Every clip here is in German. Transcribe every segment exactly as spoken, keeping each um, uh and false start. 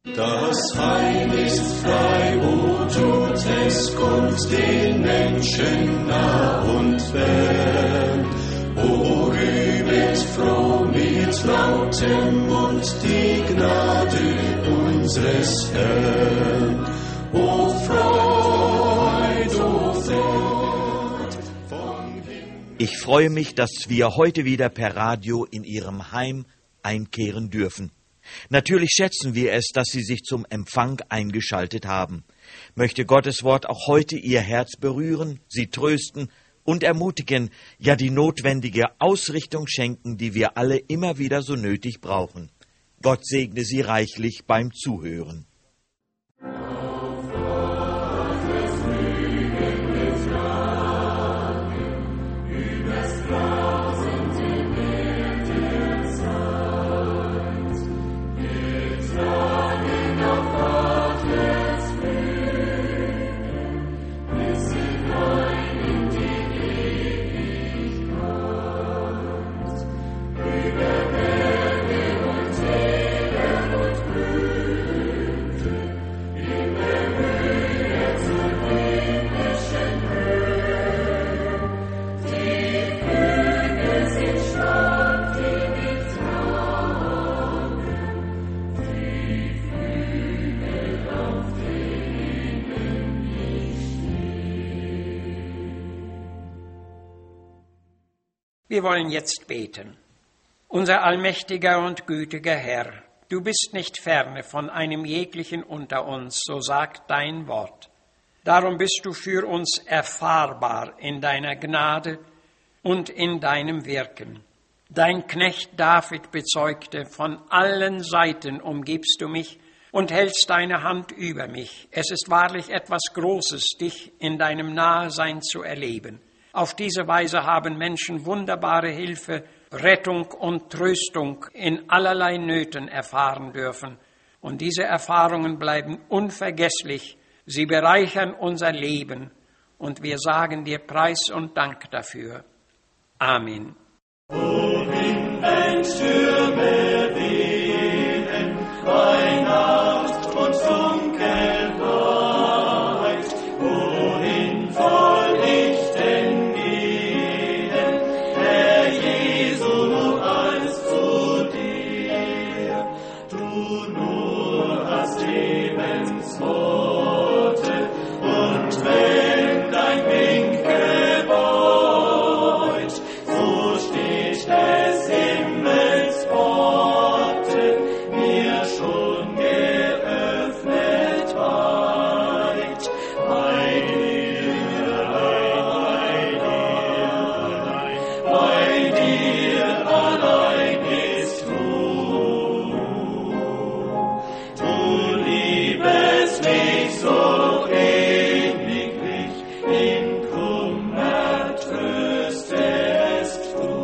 Das Heil ist frei, o tut es Gott den Menschen nah und fern. O rühmet froh mit lautem Mund die Gnade unseres Herrn. O Freud, o Freud vom Himmel. Ich freue mich, dass wir heute wieder per Radio in Ihrem Heim einkehren dürfen. Natürlich schätzen wir es, dass Sie sich zum Empfang eingeschaltet haben. Möchte Gottes Wort auch heute Ihr Herz berühren, Sie trösten und ermutigen, ja die notwendige Ausrichtung schenken, die wir alle immer wieder so nötig brauchen. Gott segne Sie reichlich beim Zuhören. Wir wollen jetzt beten. Unser allmächtiger und gütiger Herr, du bist nicht ferne von einem jeglichen unter uns, so sagt dein Wort. Darum bist du für uns erfahrbar in deiner Gnade und in deinem Wirken. Dein Knecht David bezeugte, von allen Seiten umgibst du mich und hältst deine Hand über mich. Es ist wahrlich etwas Großes, dich in deinem Nahesein zu erleben. Auf diese Weise haben Menschen wunderbare Hilfe, Rettung und Tröstung in allerlei Nöten erfahren dürfen. Und diese Erfahrungen bleiben unvergesslich. Sie bereichern unser Leben. Und wir sagen dir Preis und Dank dafür. Amen. Wohin, wenn Stürme wehen, bei Nacht und Dunkelheit, wohin soll ich denn gehen, Herr Jesu, als zu dir? Du nur hast Lebensworte, und wenn dein Winkel beut, so steht des Himmels Pforte mir schon geöffnet weit. Bei dir, bei dir allein bist du. Du liebest mich so ewiglich, in Kummer tröstest du.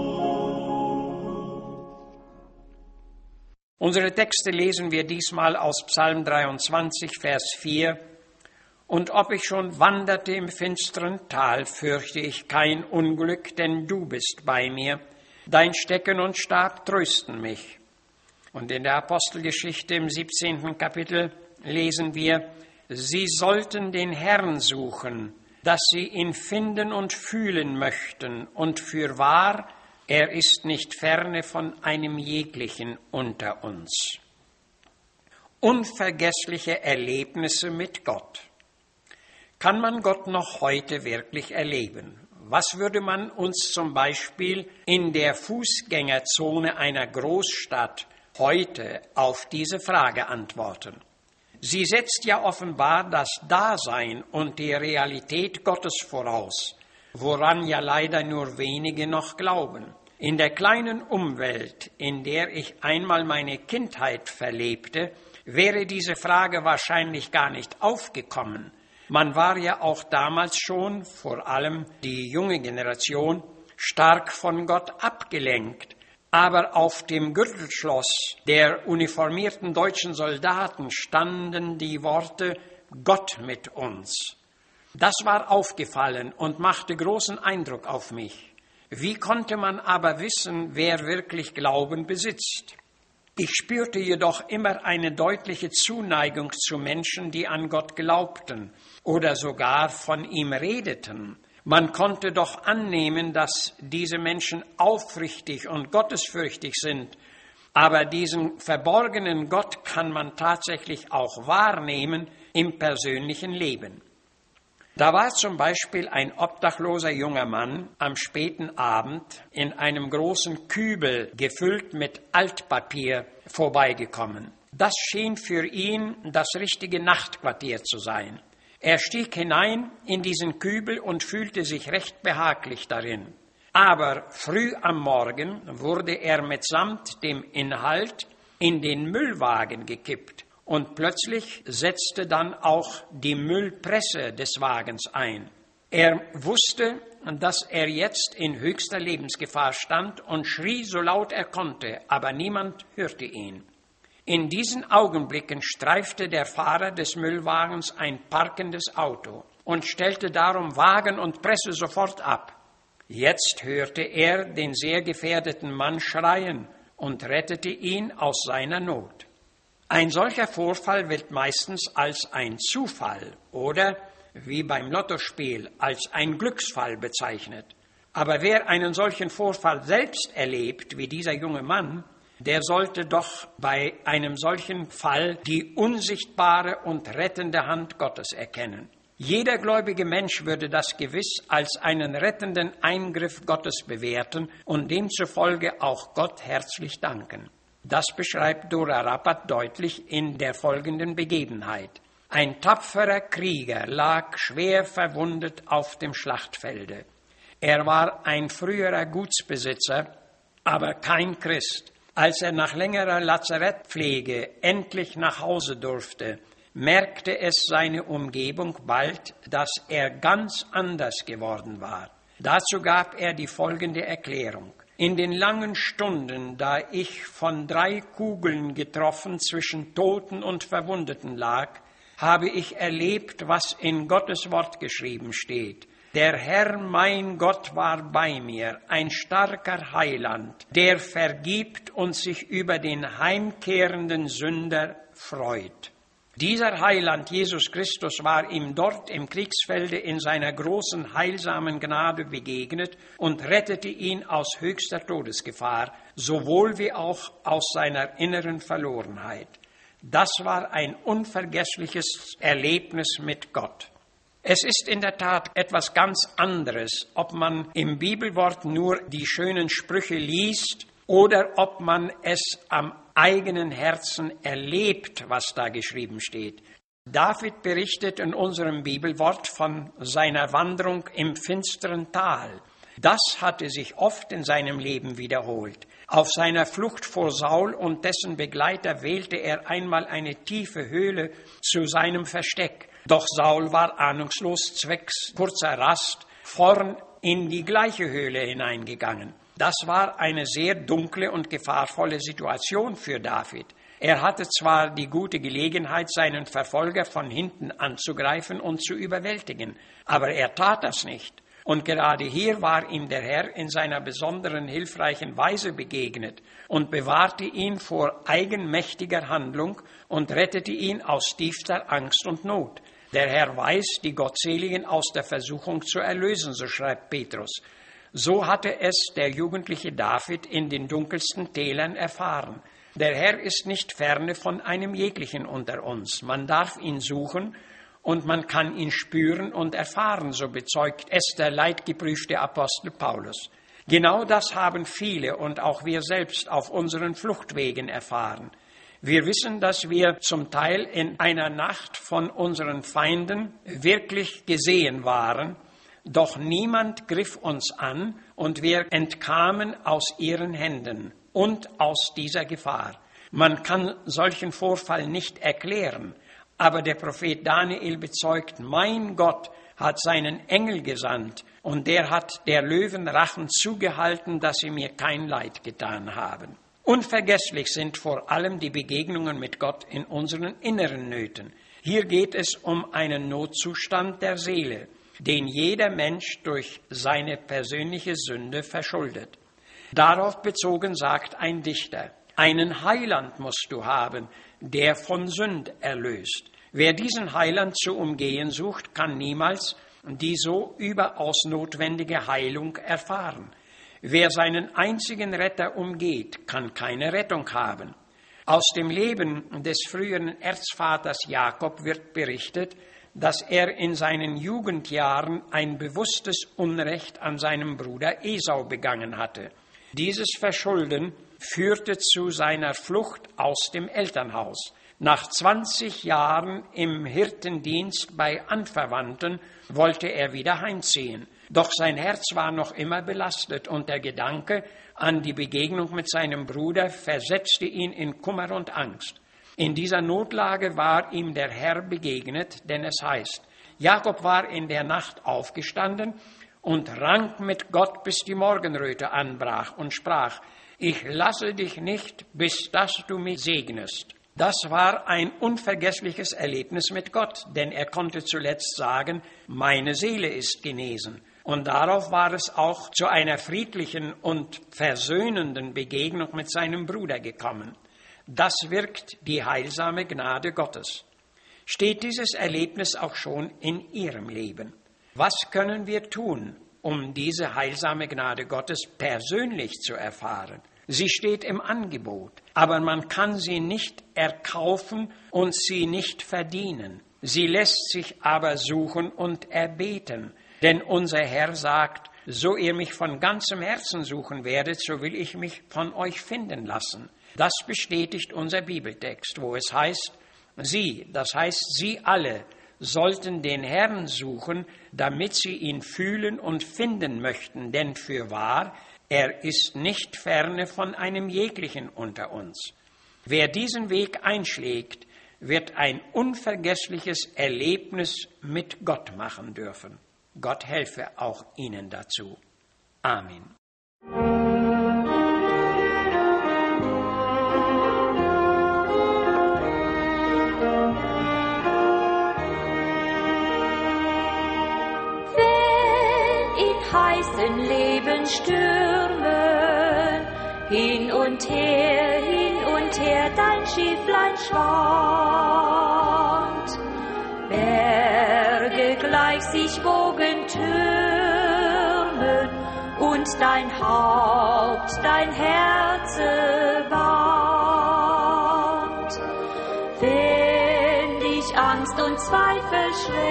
Unsere Texte lesen wir diesmal aus Psalm dreiundzwanzig, Vers vier. Und ob ich schon wanderte im finsteren Tal, fürchte ich kein Unglück, denn du bist bei mir. Dein Stecken und Stab trösten mich. Und in der Apostelgeschichte im siebzehnten Kapitel lesen wir, sie sollten den Herrn suchen, dass sie ihn finden und fühlen möchten. Und fürwahr, er ist nicht ferne von einem jeglichen unter uns. Unvergessliche Erlebnisse mit Gott. Kann man Gott noch heute wirklich erleben? Was würde man uns zum Beispiel in der Fußgängerzone einer Großstadt heute auf diese Frage antworten? Sie setzt ja offenbar das Dasein und die Realität Gottes voraus, woran ja leider nur wenige noch glauben. In der kleinen Umwelt, in der ich einmal meine Kindheit verlebte, wäre diese Frage wahrscheinlich gar nicht aufgekommen. Man war ja auch damals schon, vor allem die junge Generation, stark von Gott abgelenkt. Aber auf dem Gürtelschloss der uniformierten deutschen Soldaten standen die Worte Gott mit uns. Das war aufgefallen und machte großen Eindruck auf mich. Wie konnte man aber wissen, wer wirklich Glauben besitzt? Ich spürte jedoch immer eine deutliche Zuneigung zu Menschen, die an Gott glaubten oder sogar von ihm redeten. Man konnte doch annehmen, dass diese Menschen aufrichtig und gottesfürchtig sind, aber diesen verborgenen Gott kann man tatsächlich auch wahrnehmen im persönlichen Leben. Da war zum Beispiel ein obdachloser junger Mann am späten Abend in einem großen Kübel gefüllt mit Altpapier vorbeigekommen. Das schien für ihn das richtige Nachtquartier zu sein. Er stieg hinein in diesen Kübel und fühlte sich recht behaglich darin. Aber früh am Morgen wurde er mitsamt dem Inhalt in den Müllwagen gekippt. Und plötzlich setzte dann auch die Müllpresse des Wagens ein. Er wusste, dass er jetzt in höchster Lebensgefahr stand und schrie so laut er konnte, aber niemand hörte ihn. In diesen Augenblicken streifte der Fahrer des Müllwagens ein parkendes Auto und stellte darum Wagen und Presse sofort ab. Jetzt hörte er den sehr gefährdeten Mann schreien und rettete ihn aus seiner Not. Ein solcher Vorfall wird meistens als ein Zufall oder, wie beim Lottospiel, als ein Glücksfall bezeichnet. Aber wer einen solchen Vorfall selbst erlebt, wie dieser junge Mann, der sollte doch bei einem solchen Fall die unsichtbare und rettende Hand Gottes erkennen. Jeder gläubige Mensch würde das gewiss als einen rettenden Eingriff Gottes bewerten und demzufolge auch Gott herzlich danken. Das beschreibt Dora Rappat deutlich in der folgenden Begebenheit. Ein tapferer Krieger lag schwer verwundet auf dem Schlachtfelde. Er war ein früherer Gutsbesitzer, aber kein Christ. Als er nach längerer Lazarettpflege endlich nach Hause durfte, merkte es seine Umgebung bald, dass er ganz anders geworden war. Dazu gab er die folgende Erklärung. In den langen Stunden, da ich von drei Kugeln getroffen zwischen Toten und Verwundeten lag, habe ich erlebt, was in Gottes Wort geschrieben steht. Der Herr, mein Gott, war bei mir, ein starker Heiland, der vergibt und sich über den heimkehrenden Sünder freut. Dieser Heiland, Jesus Christus, war ihm dort im Kriegsfelde in seiner großen heilsamen Gnade begegnet und rettete ihn aus höchster Todesgefahr, sowohl wie auch aus seiner inneren Verlorenheit. Das war ein unvergessliches Erlebnis mit Gott. Es ist in der Tat etwas ganz anderes, ob man im Bibelwort nur die schönen Sprüche liest oder ob man es am eigenen Herzen erlebt, was da geschrieben steht. David berichtet in unserem Bibelwort von seiner Wanderung im finsteren Tal. Das hatte sich oft in seinem Leben wiederholt. Auf seiner Flucht vor Saul und dessen Begleiter wählte er einmal eine tiefe Höhle zu seinem Versteck. Doch Saul war ahnungslos zwecks kurzer Rast vorn in die gleiche Höhle hineingegangen. Das war eine sehr dunkle und gefahrvolle Situation für David. Er hatte zwar die gute Gelegenheit, seinen Verfolger von hinten anzugreifen und zu überwältigen, aber er tat das nicht. Und gerade hier war ihm der Herr in seiner besonderen hilfreichen Weise begegnet und bewahrte ihn vor eigenmächtiger Handlung und rettete ihn aus tiefster Angst und Not. Der Herr weiß, die Gottseligen aus der Versuchung zu erlösen, so schreibt Petrus. So hatte es der jugendliche David in den dunkelsten Tälern erfahren. Der Herr ist nicht ferne von einem jeglichen unter uns. Man darf ihn suchen und man kann ihn spüren und erfahren, so bezeugt es der leidgeprüfte Apostel Paulus. Genau das haben viele und auch wir selbst auf unseren Fluchtwegen erfahren. Wir wissen, dass wir zum Teil in einer Nacht von unseren Feinden wirklich gesehen waren, doch niemand griff uns an und wir entkamen aus ihren Händen und aus dieser Gefahr. Man kann solchen Vorfall nicht erklären, aber der Prophet Daniel bezeugt, mein Gott hat seinen Engel gesandt und der hat der Löwen Rachen zugehalten, dass sie mir kein Leid getan haben. Unvergesslich sind vor allem die Begegnungen mit Gott in unseren inneren Nöten. Hier geht es um einen Notzustand der Seele, den jeder Mensch durch seine persönliche Sünde verschuldet. Darauf bezogen sagt ein Dichter, Einen Heiland musst du haben, der von Sünd erlöst. Wer diesen Heiland zu umgehen sucht, kann niemals die so überaus notwendige Heilung erfahren. Wer seinen einzigen Retter umgeht, kann keine Rettung haben. Aus dem Leben des früheren Erzvaters Jakob wird berichtet, dass er in seinen Jugendjahren ein bewusstes Unrecht an seinem Bruder Esau begangen hatte. Dieses Verschulden führte zu seiner Flucht aus dem Elternhaus. Nach zwanzig Jahren im Hirtendienst bei Anverwandten wollte er wieder heimziehen. Doch sein Herz war noch immer belastet und der Gedanke an die Begegnung mit seinem Bruder versetzte ihn in Kummer und Angst. In dieser Notlage war ihm der Herr begegnet, denn es heißt, Jakob war in der Nacht aufgestanden und rang mit Gott, bis die Morgenröte anbrach und sprach, ich lasse dich nicht, bis dass du mich segnest. Das war ein unvergessliches Erlebnis mit Gott, denn er konnte zuletzt sagen, meine Seele ist genesen. Und darauf war es auch zu einer friedlichen und versöhnenden Begegnung mit seinem Bruder gekommen. Das wirkt die heilsame Gnade Gottes. Steht dieses Erlebnis auch schon in Ihrem Leben? Was können wir tun, um diese heilsame Gnade Gottes persönlich zu erfahren? Sie steht im Angebot, aber man kann sie nicht erkaufen und sie nicht verdienen. Sie lässt sich aber suchen und erbeten. Denn unser Herr sagt, so ihr mich von ganzem Herzen suchen werdet, so will ich mich von euch finden lassen. Das bestätigt unser Bibeltext, wo es heißt, sie, das heißt sie alle, sollten den Herrn suchen, damit sie ihn fühlen und finden möchten. Denn fürwahr, er ist nicht ferne von einem jeglichen unter uns. Wer diesen Weg einschlägt, wird ein unvergessliches Erlebnis mit Gott machen dürfen. Gott helfe auch Ihnen dazu. Amen. Wenn in heißen Lebensstürmen hin und her, hin und her dein Schifflein schwankt, Berge gleich sich Wogen türmen und dein Haupt, dein Herze bangt. Wenn dich Angst und Zweifel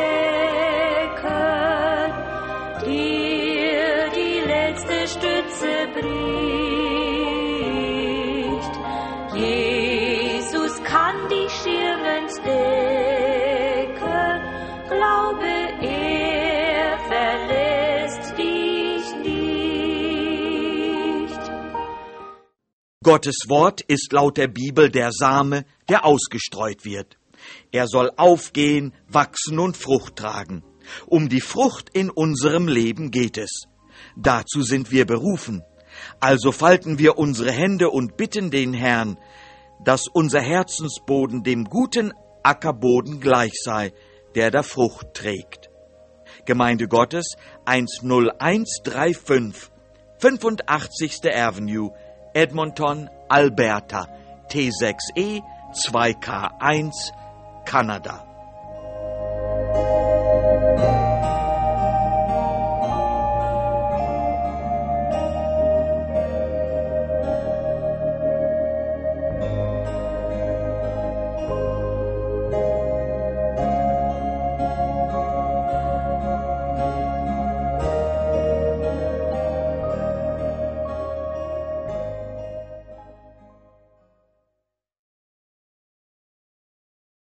schrecken, dir die letzte Stütze bricht, Jesus kann dich schirmend decken, glaube, er verlässt dich nicht. Gottes Wort ist laut der Bibel der Same, der ausgestreut wird. Er soll aufgehen, wachsen und Frucht tragen. Um die Frucht in unserem Leben geht es. Dazu sind wir berufen. Also falten wir unsere Hände und bitten den Herrn, dass unser Herzensboden dem guten Ackerboden gleich sei, der da Frucht trägt. Gemeinde Gottes eins null eins drei fünf, fünfundachtzigste Avenue, Edmonton, Alberta, T sechs E zwei K eins, Kanada.